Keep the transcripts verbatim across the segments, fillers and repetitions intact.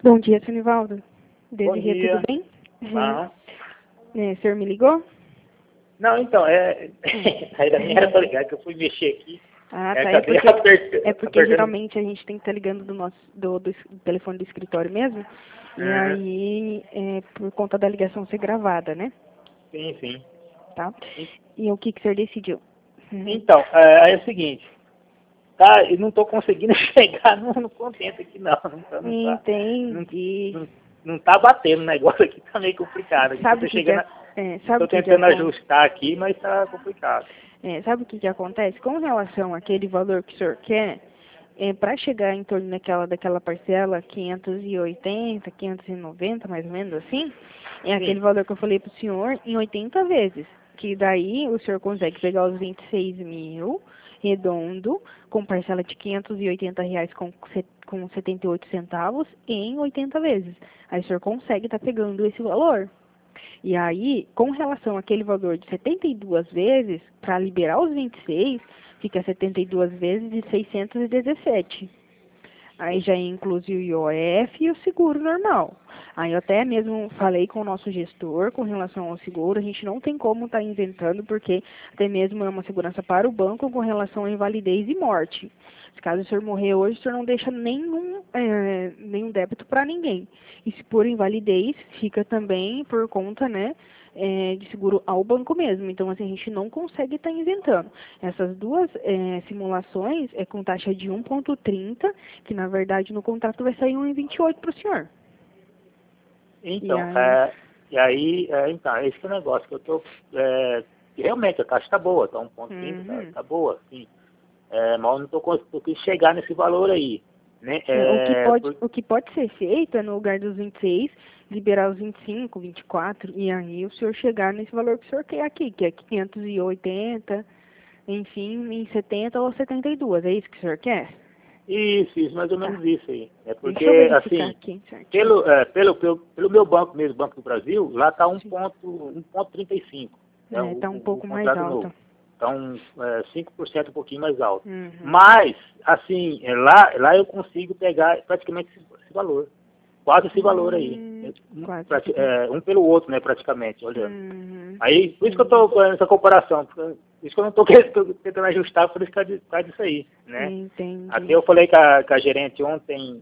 Bom dia, senhor Nivaldo. Bom Desirê, dia. tudo bem? Ah. É, o senhor me ligou? Não, então, é... ainda nem era pra ligar, que eu fui mexer aqui. Ah, é, tá. É acabei porque, apertando, é porque apertando... geralmente a gente tem que estar ligando do nosso do, do, es- do telefone do escritório mesmo. E Uhum. aí, é, por conta da ligação ser gravada, né? Sim, sim. Tá? E o que, que o senhor decidiu? Uhum. Então, é, é o seguinte. Tá, eu não estou conseguindo chegar no, no contento aqui, não. Não tá, não tá, Entendi. não, não, não tá batendo o negócio aqui, tá meio complicado. Aqui. Sabe Tô o que, que, chegando é, a... é, sabe Tô o que, que tentando acon- ajustar aqui, mas tá complicado. é, sabe o que, que acontece? Com relação àquele valor que o senhor quer, é, para chegar em torno daquela, daquela parcela, quinhentos e oitenta, quinhentos e noventa, mais ou menos assim, é aquele Sim. valor que eu falei para o senhor em oitenta vezes. Que daí o senhor consegue pegar os vinte e seis mil, redondo, com parcela de quinhentos e oitenta reais com, se- com setenta e oito centavos, em oitenta vezes. Aí o senhor consegue estar pegando esse valor. E aí, com relação àquele valor de setenta e duas vezes, para liberar os vinte e seis, fica setenta e duas vezes de seiscentos e dezessete. Aí já inclui o I O F e o seguro normal. Aí eu até mesmo falei com o nosso gestor com relação ao seguro, a gente não tem como estar isentando, porque até mesmo é uma segurança para o banco com relação à invalidez e morte. Se caso o senhor morrer hoje, o senhor não deixa nenhum, é, nenhum débito para ninguém. E se por invalidez, fica também por conta, né, é, de seguro ao banco mesmo. Então, assim, a gente não consegue estar isentando. Essas duas é, simulações é com taxa de um vírgula trinta, que na verdade no contrato vai sair um vírgula vinte e oito para o senhor. Então, E aí? é, e aí, é, então, esse que é o negócio que eu tô... É, realmente, a taxa tá boa, tá um ponto trinta, tá, Uhum. tá boa, sim. É, mas eu não tô conseguindo chegar nesse valor aí, né? É, o, que É, pode, por, o que pode ser feito é, no lugar dos vinte e seis, liberar os vinte e cinco, vinte e quatro, e aí o senhor chegar nesse valor que o senhor quer aqui, que é quinhentos e oitenta, enfim, em setenta ou setenta e dois. É isso que o senhor quer? isso, isso, mais ou Tá. menos isso aí. É Deixa eu porque, verificar assim, aqui certinho. pelo, é, pelo, pelo, pelo meu banco mesmo, Banco do Brasil, lá tá um Sim. ponto trinta e cinco, né, o, É, tá um o, o pouco mais contrato alta. novo. Então, é, cinco por cento um pouquinho mais alto. Uhum. Mas, assim, é, lá, lá eu consigo pegar praticamente esse, esse valor. Quase esse valor aí. Hum, Um, quase. prati- é, um pelo outro, né, praticamente, olhando. Uhum. Aí, por isso que eu estou fazendo essa comparação, por isso que eu não estou tentando ajustar por isso que é por causa disso aí, né? Entendi. Até eu falei com a, com a gerente ontem,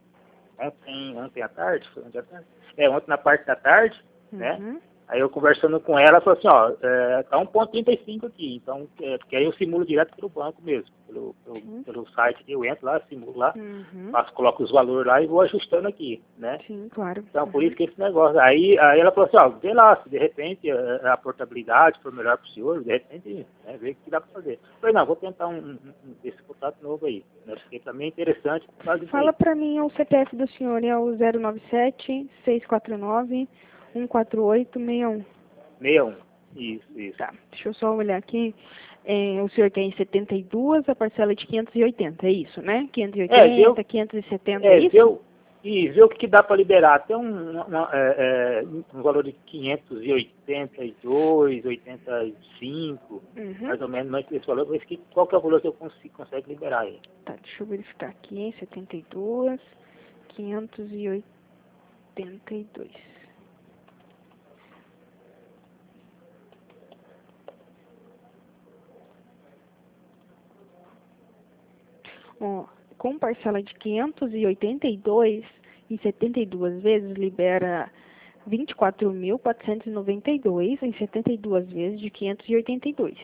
ontem, ontem à tarde, foi ontem à tarde? É, ontem na parte da tarde, né? Uhum. Aí eu conversando com ela, ela falou assim, ó, é, tá um ponto trinta e cinco aqui, então, é, porque aí eu simulo direto pelo banco mesmo, pelo, pelo, Sim. pelo site que eu entro lá, simulo lá, Uhum. faço, coloco os valores lá e vou ajustando aqui, né? Sim, claro. Então, por Uhum. isso que esse negócio. Aí, aí ela falou assim, ó, vê lá, se de repente a, a portabilidade for melhor para o senhor, de repente, né, vê o que dá para fazer. Eu falei, não, vou tentar um, um, um esse contrato novo aí, né, porque para mim é interessante por causa disso Fala aí. pra mim o C P F do senhor, é o zero nove sete, seis quatro nove, um quatro oito seis um. sessenta e um, isso, isso. Tá, deixa eu só olhar aqui. É, o senhor quer em setenta e dois, a parcela é de quinhentos e oitenta, é isso, né? quinhentos e É, vê, o- oitenta, quinhentos e setenta, é é, vê, isso? o- e vê o que, que dá para liberar. Até um, uma- uma, é, é, um valor de quinhentos e oitenta e dois, oitenta e cinco, Uhum. mais ou menos, mas esse valor, mas que, qual que é o valor que eu consigo, consegue liberar aí? Tá, deixa eu verificar aqui, setenta e dois, quinhentos e oitenta e dois. Ó, com parcela de quinhentos e oitenta e dois em setenta e duas vezes libera vinte e quatro mil quatrocentos e noventa e dois em setenta e duas vezes de quinhentos e oitenta e dois.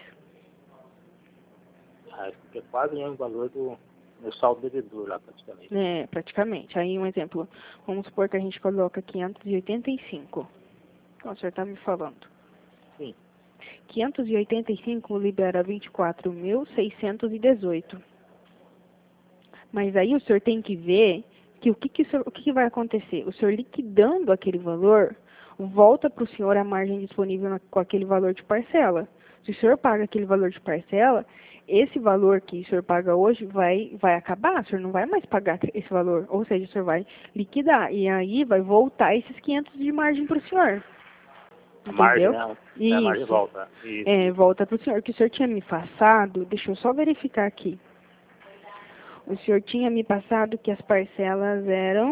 Ah, porque é quase o mesmo valor do meu saldo devedor lá, praticamente. É, praticamente. Aí um exemplo, vamos supor que a gente coloca quinhentos e oitenta e cinco. Então, o senhor está me falando. Sim. quinhentos e oitenta e cinco libera vinte e quatro mil seiscentos e dezoito. Mas aí o senhor tem que ver que o que, que, o, senhor, o que, que vai acontecer? O senhor liquidando aquele valor, volta para o senhor a margem disponível na, com aquele valor de parcela. Se o senhor paga aquele valor de parcela, esse valor que o senhor paga hoje vai, vai acabar, o senhor não vai mais pagar esse valor. Ou seja, o senhor vai liquidar. E aí vai voltar esses quinhentos de margem para o senhor. A margem, Entendeu? né? É, a margem Isso. volta. Isso, É, isso. volta para o senhor. O que o senhor tinha me passado, deixa eu só verificar aqui. O senhor tinha me passado que as parcelas eram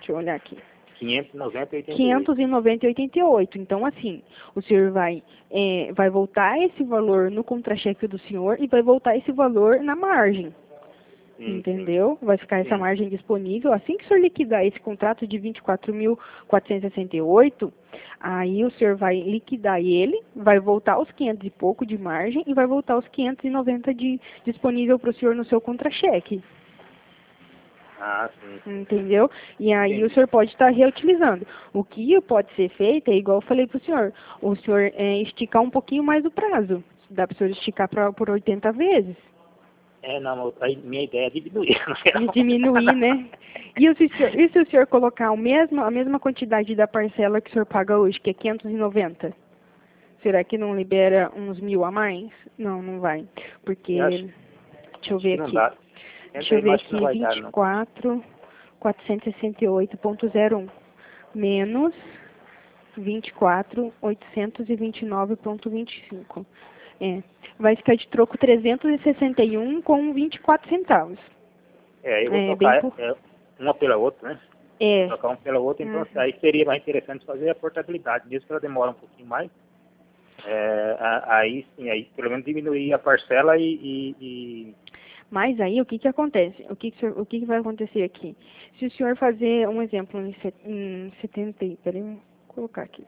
Deixa eu olhar aqui. quinhentos e noventa e oitenta e oito. quinhentos e noventa e oitenta e oito. Então, assim, o senhor vai, é, vai voltar esse valor no contra-cheque do senhor e vai voltar esse valor na margem. Sim, Entendeu? Vai ficar essa sim. margem disponível. Assim que o senhor liquidar esse contrato de vinte e quatro mil quatrocentos e sessenta e oito, aí o senhor vai liquidar ele, vai voltar os quinhentos e pouco de margem e vai voltar os quinhentos e noventa de, disponível para o senhor no seu contra-cheque. Ah, sim. Entendeu? E aí Entendi. o senhor pode estar reutilizando. O que pode ser feito é igual eu falei para o senhor. O senhor é, esticar um pouquinho mais o prazo. Dá para o senhor esticar pra, por oitenta vezes. É, não, a minha ideia é diminuir. De diminuir, né? E, o senhor, e se o senhor colocar o mesmo, a mesma quantidade da parcela que o senhor paga hoje, que é quinhentos e noventa? Será que não libera uns mil a mais? Não, não vai. Porque, Eu acho, deixa eu acho que ver não aqui. dá. Deixa Entra eu aí, ver mas acho que não aqui, vai dar, vinte e não. quatro mil quatrocentos e sessenta e oito ponto zero um menos vinte e quatro mil oitocentos e vinte e nove ponto vinte e cinco. É, vai ficar de troco trezentos e sessenta e um com vinte e quatro centavos. É, eu vou É, bem trocar por... é, uma pela outra, né? É. Trocar uma pela outra, então Uhum. aí seria mais interessante fazer a portabilidade, mesmo que ela demora um pouquinho mais. É, a- aí sim, aí pelo menos diminuir a parcela e, e, e Mas aí o que que acontece? O que que, o senhor- o que que vai acontecer aqui? Se o senhor fazer um exemplo em, set, em setenta, e- peraí, vou colocar aqui.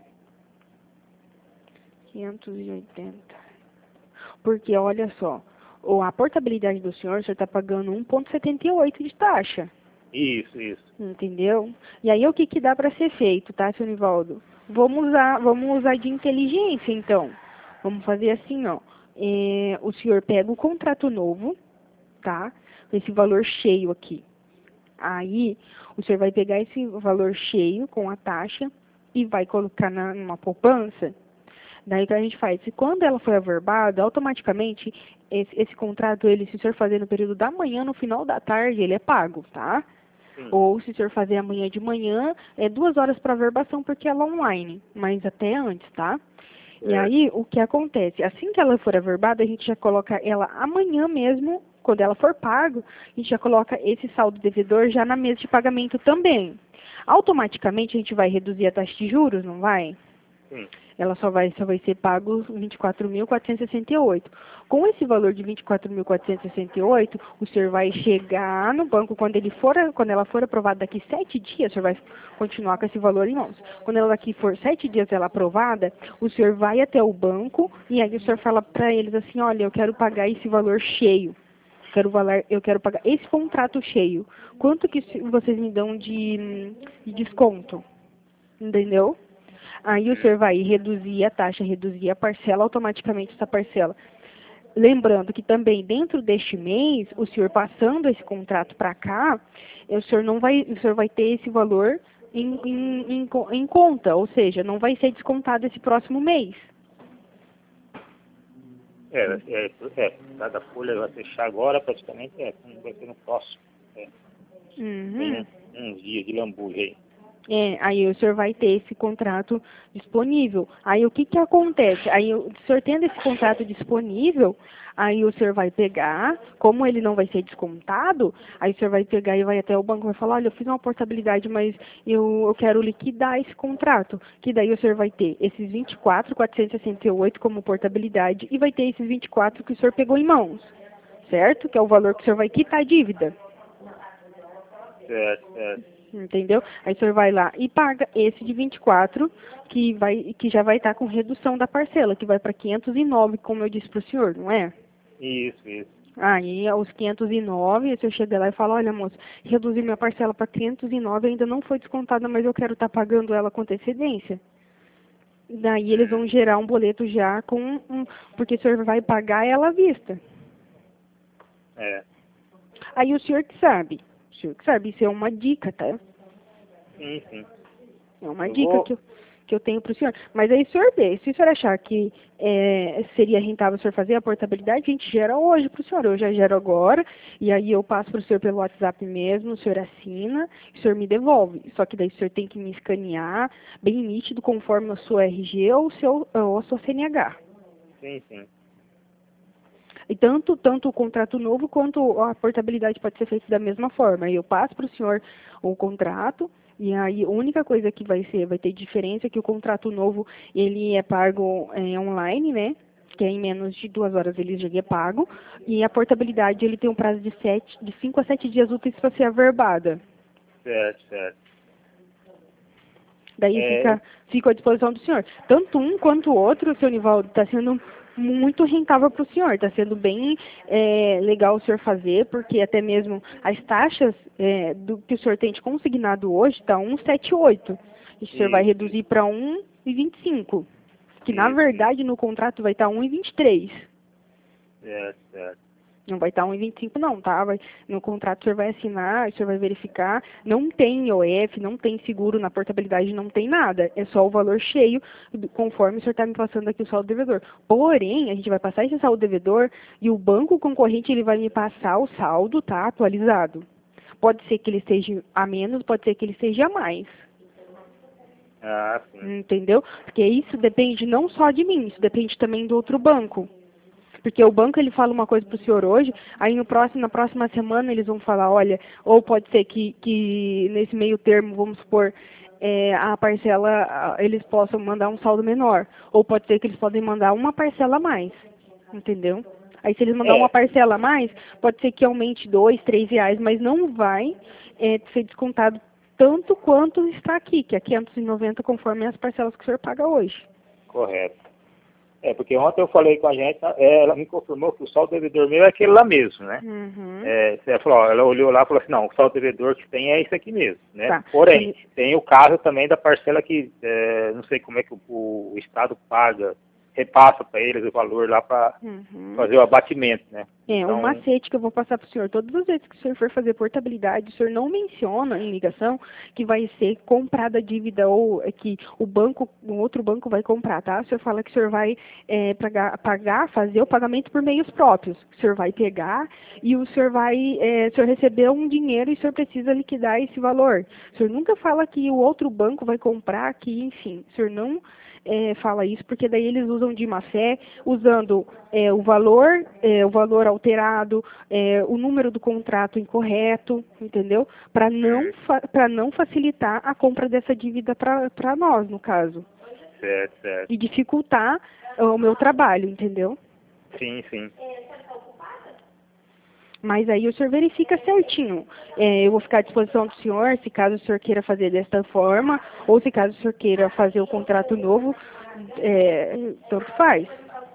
quinhentos e oitenta. Porque olha só, o- a portabilidade do senhor, o senhor está pagando um vírgula setenta e oito de taxa. isso, isso. Entendeu? E aí o que que dá para ser feito, tá, seu Nivaldo? Vamos usar, vamos usar de inteligência, então. Vamos fazer assim, ó. É, o senhor pega o contrato novo, tá? Esse valor cheio aqui. Aí, o senhor vai pegar esse valor cheio com a taxa e vai colocar na, numa poupança. Daí o que a gente faz? Se quando ela for averbada, automaticamente esse, esse contrato, ele, se o senhor fazer no período da manhã, no final da tarde, ele é pago, tá? Sim. Ou se o senhor fazer amanhã de manhã, é duas horas para averbação porque ela é online, mas até antes, tá? E É, aí, o que acontece? Assim que ela for averbada, a gente já coloca ela amanhã mesmo, quando ela for pago, a gente já coloca esse saldo devedor já na mesa de pagamento também. Automaticamente a gente vai reduzir a taxa de juros, não vai? sim. Ela só vai, só vai ser pago vinte e quatro mil quatrocentos e sessenta e oito. Com esse valor de vinte e quatro mil quatrocentos e sessenta e oito, o senhor vai chegar no banco quando ele for, quando ela for aprovada daqui sete dias, o senhor vai continuar com esse valor em mãos. Quando ela daqui for sete dias ela aprovada, o senhor vai até o banco e aí o senhor fala para eles assim, olha, eu quero pagar esse valor cheio. Quero valer, eu quero pagar esse contrato cheio. Quanto que vocês me dão de, de desconto? Entendeu? Aí o senhor vai reduzir a taxa, reduzir a parcela, automaticamente essa parcela. Lembrando que também dentro deste mês, o senhor passando esse contrato para cá, o senhor não vai, o senhor vai ter esse valor em, em, em, em conta, ou seja, não vai ser descontado esse próximo mês. É, é, é, cada folha vai fechar agora, praticamente, é, vai ser no próximo. É, Uhum. tem um, uns dias de lambuja aí. É, aí o senhor vai ter esse contrato disponível. Aí o que que acontece? Aí o senhor tendo esse contrato disponível, aí o senhor vai pegar, como ele não vai ser descontado, aí o senhor vai pegar e vai até o banco e vai falar, olha, eu fiz uma portabilidade, mas eu, eu quero liquidar esse contrato. Que daí o senhor vai ter esses vinte e quatro mil quatrocentos e sessenta e oito como portabilidade e vai ter esses vinte e quatro que o senhor pegou em mãos, certo? Que é o valor que o senhor vai quitar a dívida. Certo, certo. Entendeu? Aí o senhor vai lá e paga esse de vinte e quatro, que, vai, que já vai estar com redução da parcela, que vai para quinhentos e nove, como eu disse para o senhor, não é? Isso, isso. Aí, aos quinhentos e nove, o senhor chega lá e fala, olha, moça, reduzi minha parcela para quinhentos e nove, ainda não foi descontada, mas eu quero estar pagando ela com antecedência. Daí eles vão gerar um boleto já com, um, porque o senhor vai pagar ela à vista. É. Aí o senhor que sabe, o senhor que sabe, isso é uma dica, tá? Sim, sim. É uma Eu dica vou. que eu, que eu tenho para o senhor. Mas aí, senhor vê, se o senhor achar que é, seria rentável o senhor fazer a portabilidade, a gente gera hoje para o senhor. Eu já gero agora, e aí eu passo para o senhor pelo WhatsApp mesmo, o senhor assina, o senhor me devolve. Só que daí o senhor tem que me escanear bem nítido, conforme a sua R G ou, o seu, ou a sua C N H. Sim, sim. E tanto, tanto o contrato novo quanto a portabilidade pode ser feita da mesma forma. Eu passo para o senhor o contrato, E aí, a única coisa que vai ser, vai ter diferença é que o contrato novo, ele é pago é, online, né? Que é em menos de duas horas ele já é pago. E a portabilidade, ele tem um prazo de, sete, de cinco a sete dias úteis para ser averbada. Certo, certo. Daí É, fica, fica à disposição do senhor. Tanto um quanto o outro, seu Nivaldo, está sendo muito rentável para o senhor. Está sendo bem é, legal o senhor fazer, porque até mesmo as taxas é, do que o senhor tem de consignado hoje está um vírgula setenta e oito. E o senhor vai isso, reduzir para um vírgula vinte e cinco. Que na isso, verdade no contrato vai estar um vírgula vinte e três. certo, certo. Não vai estar um vírgula vinte e cinco não, tá? Vai, no contrato o senhor vai assinar, o senhor vai verificar, não tem I O F, não tem seguro, na portabilidade não tem nada, é só o valor cheio, conforme o senhor está me passando aqui o saldo devedor. Porém, a gente vai passar esse saldo devedor e o banco concorrente ele vai me passar o saldo, tá? Atualizado. Pode ser que ele esteja a menos, pode ser que ele esteja a mais. Ah, sim. Entendeu? Porque isso depende não só de mim, isso depende também do outro banco. Porque o banco ele fala uma coisa para o senhor hoje, aí no próximo, na próxima semana eles vão falar, olha, ou pode ser que, que nesse meio termo, vamos supor, é, a parcela, eles possam mandar um saldo menor. Ou pode ser que eles podem mandar uma parcela a mais. Entendeu? Aí se eles mandar É, uma parcela a mais, pode ser que aumente dois, três reais, mas não vai é, ser descontado tanto quanto está aqui, que é quinhentos e noventa conforme as parcelas que o senhor paga hoje. correto. É, porque ontem eu falei com a gente, é, ela me confirmou que o saldo devedor meu é aquele lá mesmo, né? Uhum. É, ela, falou, ó, ela olhou lá e falou assim, não, o saldo devedor que tem é isso aqui mesmo, né? Tá. Porém, tem o caso também da parcela que, é, não sei como é que o, o Estado paga, repassa para eles o valor lá para Uhum. fazer o abatimento, né? É, Então, um macete que eu vou passar para o senhor. Todas as vezes que o senhor for fazer portabilidade, o senhor não menciona em ligação que vai ser comprada a dívida ou é que o banco, um outro banco vai comprar, tá? O senhor fala que o senhor vai é, pagar, pagar, fazer o pagamento por meios próprios. O senhor vai pegar e o senhor vai, é, o senhor recebeu um dinheiro e o senhor precisa liquidar esse valor. O senhor nunca fala que o outro banco vai comprar, que enfim, o senhor não É, fala isso, porque daí eles usam de má fé, usando é, o valor, é, o valor alterado, é, o número do contrato incorreto, entendeu? Para não, para não facilitar a compra dessa dívida para nós, no caso. certo, certo. E dificultar o meu trabalho, entendeu? Sim, sim. Mas aí o senhor verifica certinho. É, eu vou ficar à disposição do senhor, se caso o senhor queira fazer desta forma, ou se caso o senhor queira fazer o contrato novo, é, tanto faz.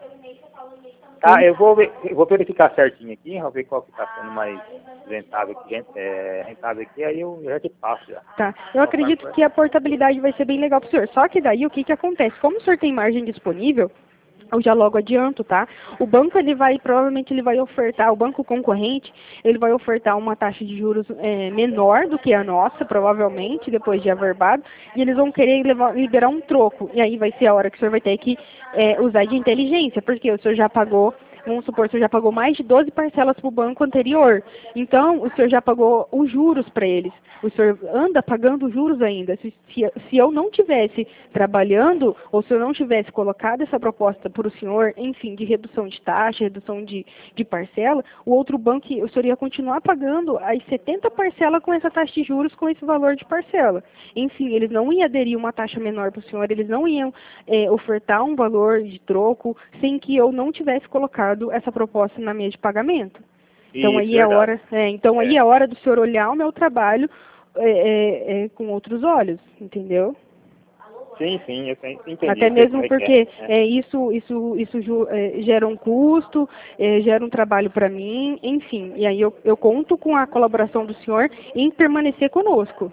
Tá, eu vou, ver, eu vou verificar certinho aqui, vou ver qual que está sendo mais rentável aqui, é, rentável aqui, aí eu já te passo já. Tá. Eu acredito que a portabilidade vai ser bem legal para o senhor. Só que daí o que, que acontece? Como o senhor tem margem disponível, eu já logo adianto, tá? O banco, ele vai, provavelmente ele vai ofertar, o banco concorrente, ele vai ofertar uma taxa de juros é, menor do que a nossa, provavelmente, depois de averbado, e eles vão querer levar, liberar um troco. E aí vai ser a hora que o senhor vai ter que é, usar de inteligência, porque o senhor já pagou, vamos supor, o senhor já pagou mais de doze parcelas para o banco anterior. Então, o senhor já pagou os juros para eles. O senhor anda pagando juros ainda. Se, se, se eu não tivesse trabalhando, ou se eu não tivesse colocado essa proposta para o senhor, enfim, de redução de taxa, redução de, de parcela, o outro banco, o senhor ia continuar pagando as setenta parcelas com essa taxa de juros, com esse valor de parcela. Enfim, eles não iam aderir uma taxa menor para o senhor, eles não iam é, ofertar um valor de troco sem que eu não tivesse colocado essa proposta na mesa de pagamento. Então Isso, aí é a verdade. hora, é, então aí É. é a hora do senhor olhar o meu trabalho é, é, é, com outros olhos, entendeu? Sim, sim, eu tenho, entendi. Até eu sei como mesmo é que porque é, né? é, isso, isso, isso ju- é, gera um custo, é, gera um trabalho para mim, enfim. E aí eu, eu conto com a colaboração do senhor em permanecer conosco.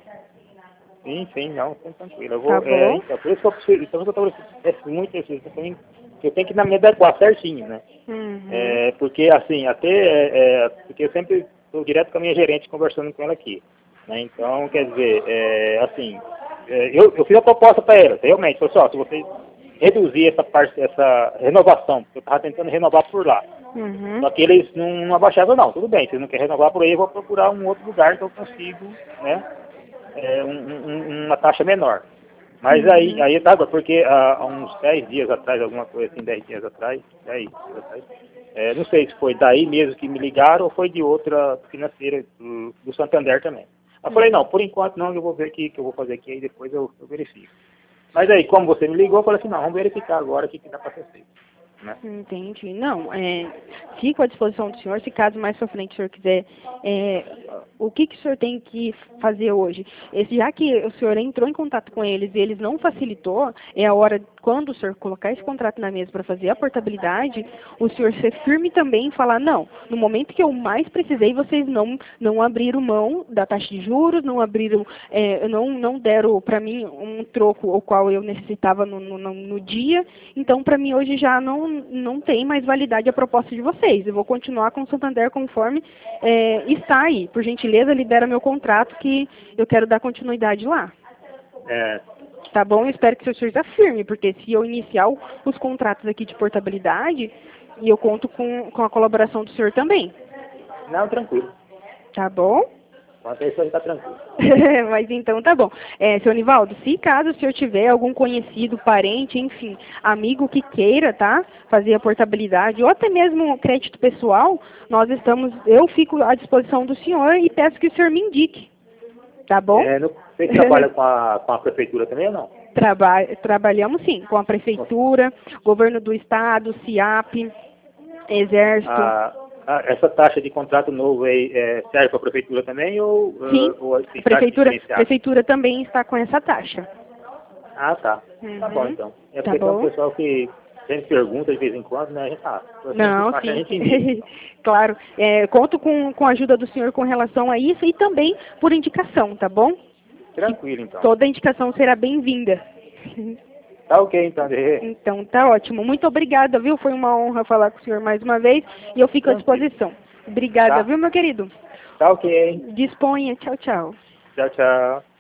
Sim, sim, não, sim, tranquilo. Eu Tá vou, é, bom? então, por isso que eu preciso, então eu tô, é muito preciso, eu tenho, eu tenho que me adequar certinho, né? Uhum. É, porque assim, até, é, é, porque eu sempre estou direto com a minha gerente conversando com ela aqui, né? Então, quer dizer, é, assim, é, eu, eu fiz a proposta para ela, realmente, falei assim, ó, se você reduzir essa parte, essa renovação, porque eu estava tentando renovar por lá, Uhum. só que eles não, não abaixavam, não, tudo bem, se você não quer renovar por aí, eu vou procurar um outro lugar que eu consigo, né? É, um, um, uma taxa menor. Mas Uhum. aí, aí tá, porque há, há uns dez dias atrás, alguma coisa assim, dez dias atrás, dez dias atrás, é, não sei se foi daí mesmo que me ligaram ou foi de outra financeira do, do Santander também. Eu falei, não, por enquanto não, eu vou ver aqui, que eu vou fazer aqui, aí depois eu, eu verifico. Mas aí, como você me ligou, eu falei assim, não, vamos verificar agora o que, que dá para ser feito. Né? Entendi. Não, é, fico à disposição do senhor, se caso mais pra frente o senhor quiser, é, o que, que o senhor tem que fazer hoje? Esse, já que o senhor entrou em contato com eles e eles não facilitou, é a hora, quando o senhor colocar esse contrato na mesa para fazer a portabilidade, o senhor ser firme também e falar, não, no momento que eu mais precisei, vocês não, não abriram mão da taxa de juros, não abriram, é, não, não deram para mim um troco o qual eu necessitava no, no, no dia, então para mim hoje já não não tem mais validade a proposta de vocês. Eu vou continuar com o Santander conforme é, está aí. Por gentileza, libera meu contrato que eu quero dar continuidade lá. É. Tá bom? Eu espero que o senhor seja firme, porque se eu iniciar os contratos aqui de portabilidade, eu conto com, com a colaboração do senhor também. Não, tranquilo. Tá bom? Quanto a isso aí tá tranquilo. Mas então tá bom. É, seu Nivaldo, se caso o senhor tiver algum conhecido, parente, enfim, amigo que queira, tá? Fazer a portabilidade, ou até mesmo crédito pessoal, nós estamos, eu fico à disposição do senhor e peço que o senhor me indique. Tá bom? É, não, você trabalha com a, com a prefeitura também ou não? Traba trabalhamos sim, com a prefeitura, governo do estado, SIAP, exército. Ah, ah, essa taxa de contrato novo aí é, serve para a prefeitura também ou, sim, uh, ou a prefeitura, prefeitura também está com essa taxa. Ah, tá. Uhum. Tá bom então. É Tá porque bom. tem um pessoal que sempre pergunta de vez em quando, né? A gente tá. Não, a sim. gente Claro. É, conto com, com a ajuda do senhor com relação a isso e também por indicação, tá bom? Tranquilo, então. Toda indicação será bem-vinda. Tá ok, então. Então, tá ótimo. Muito obrigada, viu? Foi uma honra falar com o senhor mais uma vez e eu fico à disposição. Obrigada, tá. Viu, meu querido? Tá ok. Disponha. Tchau, tchau. Tchau, tchau.